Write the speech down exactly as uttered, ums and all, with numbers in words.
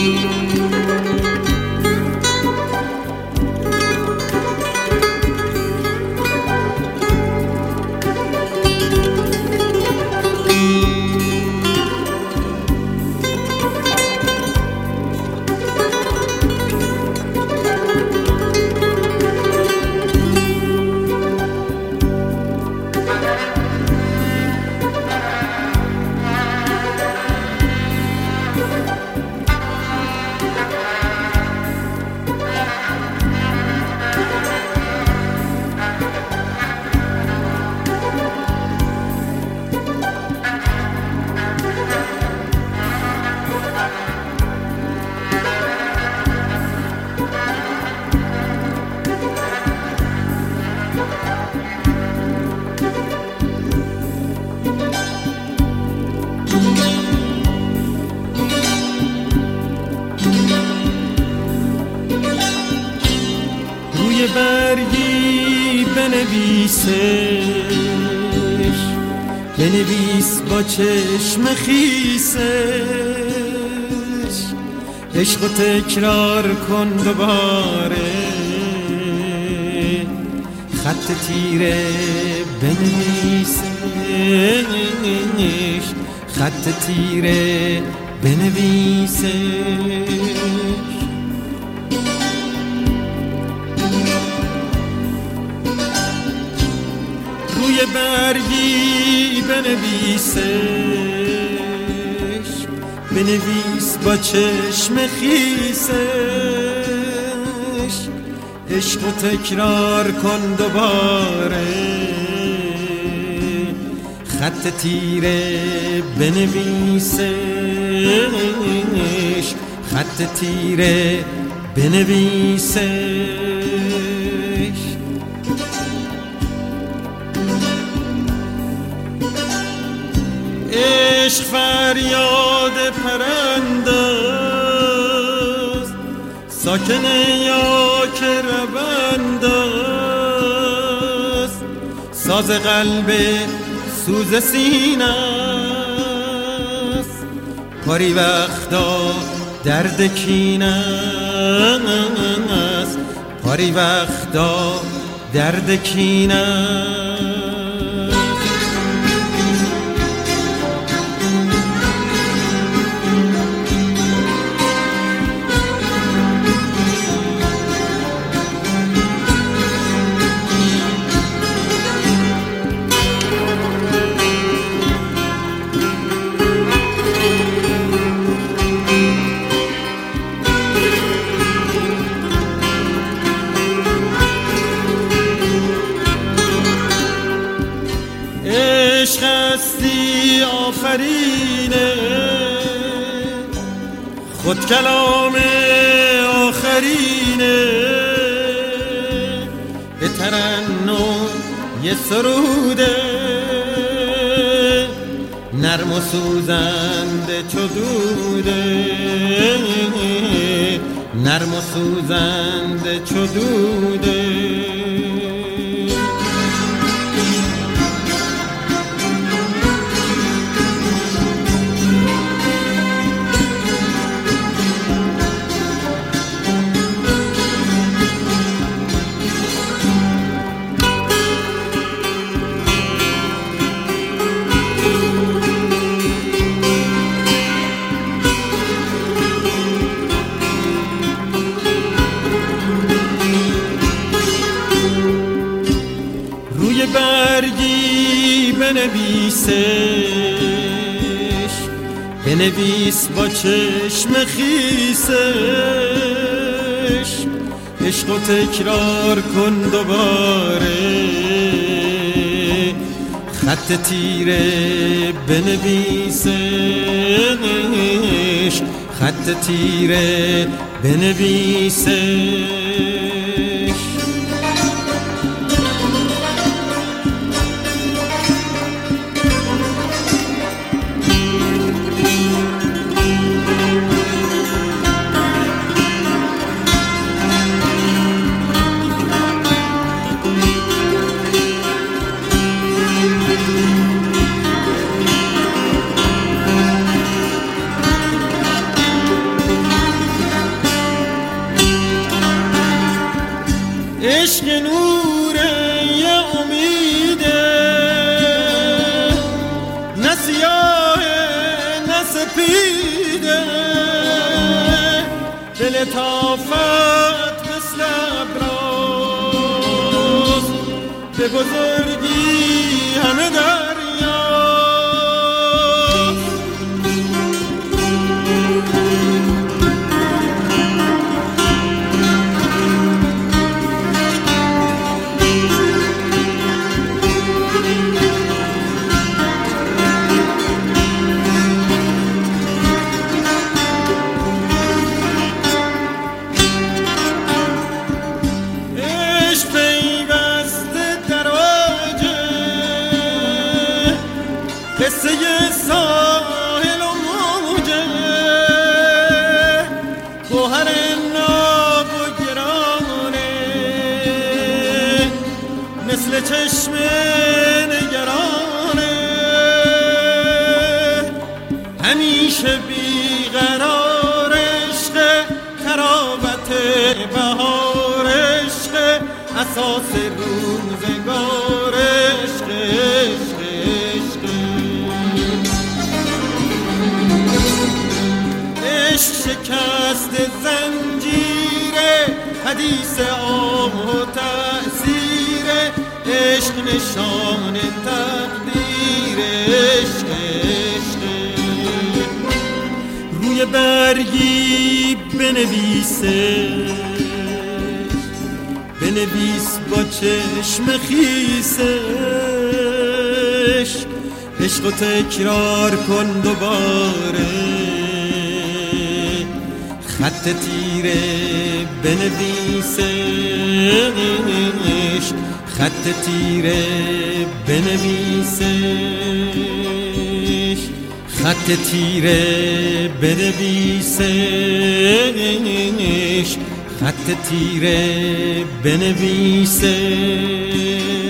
برگی بنویسش، بنویس با چشم خیسش، عشق و تکرار کن دوباره، خط تیره بنویسش، خط تیره بنویسش. روی برگی بنویسش، بنویس با چشم خیسش، عشق و تکرار کن دوباره، خط تیره بنویسش، خط تیره بنویسش. عشق فریاد پرنده است، ساکن یا که رونده است، ساز قلب سوز سینه است، پاری وقتا درد کینه است، پاری وقتا درد کینه است. عشق هستی آفرینه، خود کلام آخرینه، به ترنم یه سروده، نرم و سوزنده چو دوده، نرم و سوزنده چو دوده. روی برگی بنویسش، بنویس با چشم خیسش، عشق و تکرار کن دوباره، خط تیره بنویسش، خط تیره بنویسش. عشق نوره یه امیده، نه سیاهه نه سپیده، دل طافت مثل ابراز، به بزرگی همه دریا. قصه ساحل و موجه، گوهر ناب و گرانه، مثل چشم نگرانه، همیشه بیقرار عشق، تراوت بهار عشق، اساس روزگار عشق، عشق شکست زنجیره، حدیث آه و تأثیر عشق، نشان تقدیر عشق، عشق روی برگی بنویسه، بنویس با چشم خیسش، عشق و تکرار کن دوباره، خط تیره بنویسش، خط تیره بنویسش، خط تیره بنویسش، خط تیره بنویسش.